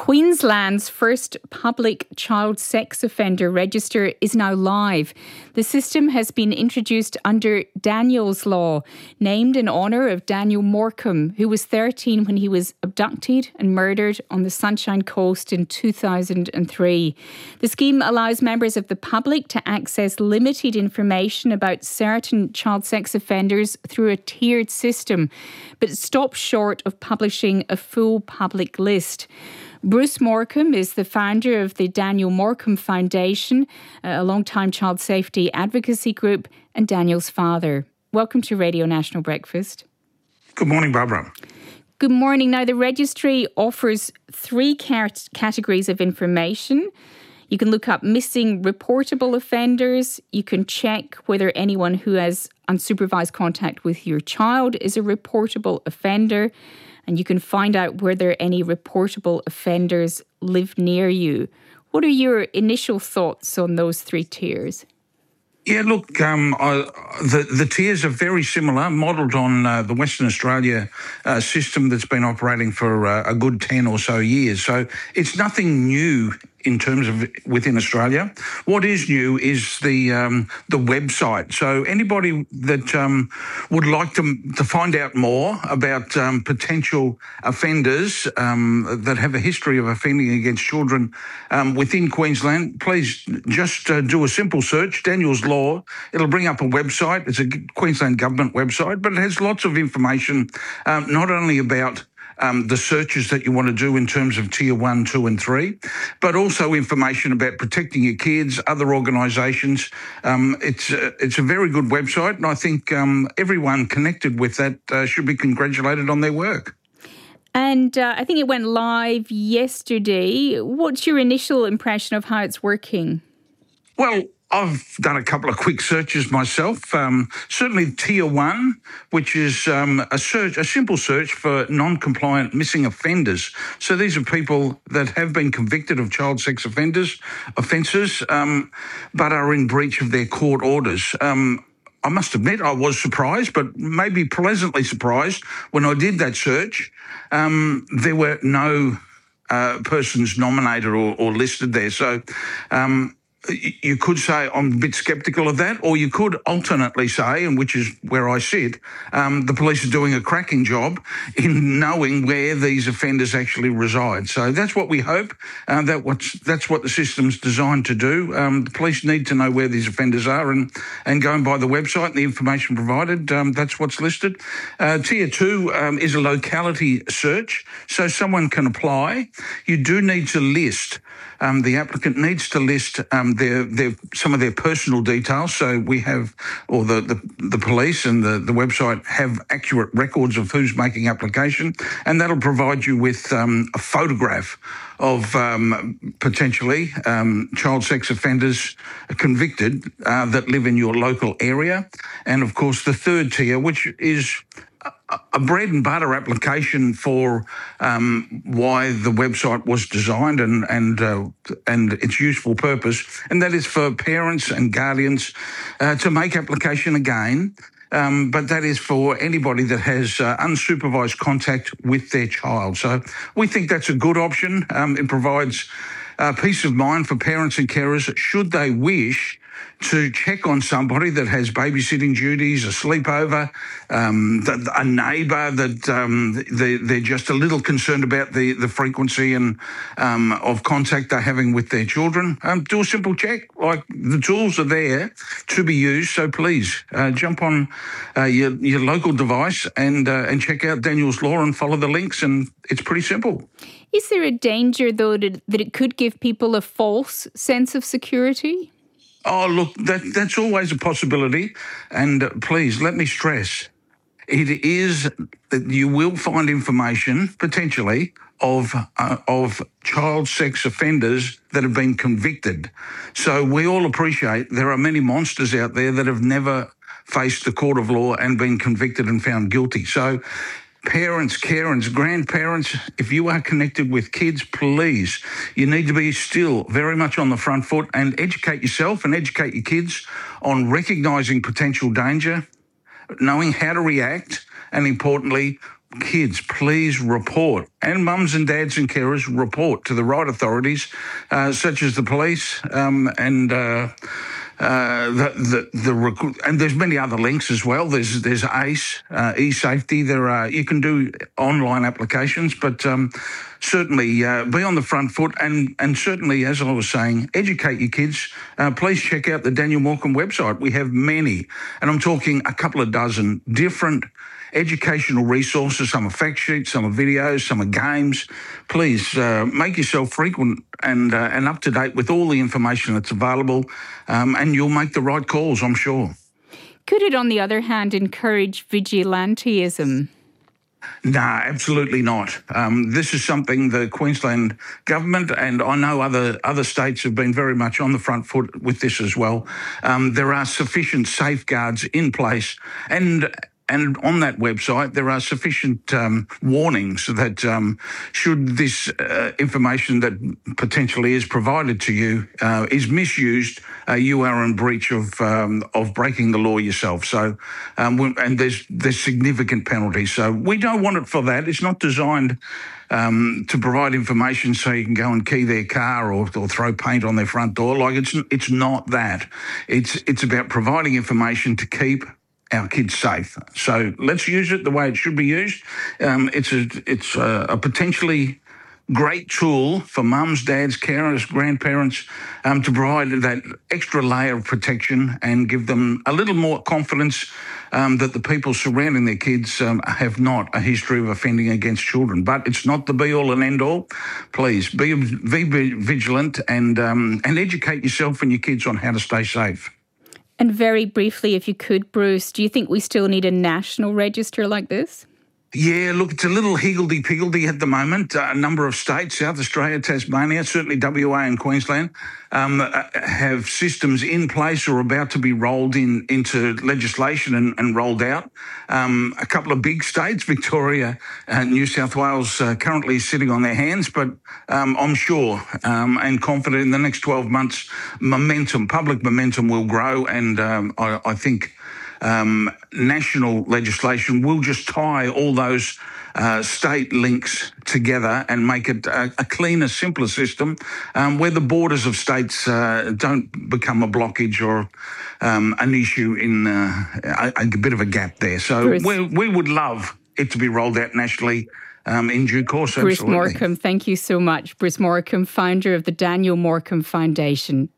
Queensland's first public child sex offender register is now live. The system has been introduced under Daniel's Law, named in honour of Daniel Morcombe, who was 13 when he was abducted and murdered on the Sunshine Coast in 2003. The scheme allows members of the public to access limited information about certain child sex offenders through a tiered system, but it stops short of publishing a full public list. Bruce Morcombe is the founder of the Daniel Morcombe Foundation, a long-time child safety advocacy group, and Daniel's father. Welcome to Radio National Breakfast. Good morning, Barbara. Good morning. Now, the registry offers three categories of information. You can look up missing reportable offenders. You can check whether anyone who has unsupervised contact with your child is a reportable offender. And you can find out whether any reportable offenders live near you. What are your initial thoughts on those three tiers? Yeah, look, the tiers are very similar, modelled on the Western Australia system that's been operating for a good 10 or so years. So it's nothing new in terms of within Australia. What is new is the website. So anybody that would like to find out more about potential offenders that have a history of offending against children within Queensland, please just do a simple search, Daniel's Law. It'll bring up a website. It's a Queensland government website, but it has lots of information, not only about the searches that you want to do in terms of Tier 1, 2 and 3, but also information about protecting your kids, other organisations. It's a very good website, and I think everyone connected with that should be congratulated on their work. And I think it went live yesterday. What's your initial impression of how it's working? Well, I've done a couple of quick searches myself. Certainly Tier 1, which is a simple search for non-compliant missing offenders. So these are people that have been convicted of child sex offences, but are in breach of their court orders. I must admit I was surprised, but maybe pleasantly surprised when I did that search. There were no persons nominated or listed there. So you could say I'm a bit sceptical of that, or you could alternately say, and which is where I sit, the police are doing a cracking job in knowing where these offenders actually reside. So that's what we hope. That's what the system's designed to do. The police need to know where these offenders are, and going by the website and the information provided, that's what's listed. Tier 2 is a locality search, so someone can apply. You do need to list. The applicant needs to list some of their personal details. So we have, or the police and the website have accurate records of who's making application, and that'll provide you with a photograph of potentially child sex offenders convicted that live in your local area. And of course, the third tier, which is a bread and butter application for why the website was designed and its useful purpose, and that is for parents and guardians to make application again. But that is for anybody that has unsupervised contact with their child. So we think that's a good option. It provides peace of mind for parents and carers should they wish to check on somebody that has babysitting duties, a sleepover, a neighbour that they're just a little concerned about the frequency and of contact they're having with their children. Do a simple check. Like, the tools are there to be used, so please jump on your local device and check out Daniel's Law and follow the links, and it's pretty simple. Is there a danger, though, that it could give people a false sense of security? Oh, look, that's always a possibility. And please, let me stress, it is that you will find information, potentially, of child sex offenders that have been convicted. So we all appreciate there are many monsters out there that have never faced the court of law and been convicted and found guilty. So parents, carers, grandparents, if you are connected with kids, please, you need to be still very much on the front foot and educate yourself and educate your kids on recognising potential danger, knowing how to react, and importantly, kids, please report, and mums and dads and carers report to the right authorities, such as the police, and there's many other links as well. There's ACE, eSafety. You can do online applications, but certainly be on the front foot, and certainly, as I was saying, educate your kids. Please check out the Daniel Morcombe website. We have many, and I'm talking a couple of dozen different educational resources. Some are fact sheets, some are videos, some are games. Please make yourself frequent and up to date with all the information that's available, and you'll make the right calls, I'm sure. Could it, on the other hand, encourage vigilantism? No, absolutely not. This is something the Queensland government, and I know other states have been very much on the front foot with this as well. There are sufficient safeguards in place, and on that website, there are sufficient warnings that should this information that potentially is provided to you is misused, you are in breach of breaking the law yourself. So, and there's significant penalties. So we don't want it for that. It's not designed to provide information so you can go and key their car or throw paint on their front door. Like it's not that. It's about providing information to keep our kids safe. So let's use it the way it should be used. It's a potentially great tool for mums, dads, carers, grandparents to provide that extra layer of protection and give them a little more confidence that the people surrounding their kids have not a history of offending against children. But it's not the be-all and end-all. Please be vigilant and educate yourself and your kids on how to stay safe. And very briefly, if you could, Bruce, do you think we still need a national register like this? Yeah, look, it's a little higgledy-piggledy at the moment. A number of states, South Australia, Tasmania, certainly WA and Queensland, have systems in place or about to be rolled into legislation and rolled out. A couple of big states, Victoria and New South Wales, currently sitting on their hands, but I'm sure and confident in the next 12 months, public momentum will grow, and I think national legislation will just tie all those state links together and make it a cleaner, simpler system where the borders of states don't become a blockage or an issue in a bit of a gap there. So we would love it to be rolled out nationally in due course. Bruce Absolutely. Morcombe, thank you so much. Bruce Morcombe, founder of the Daniel Morcombe Foundation.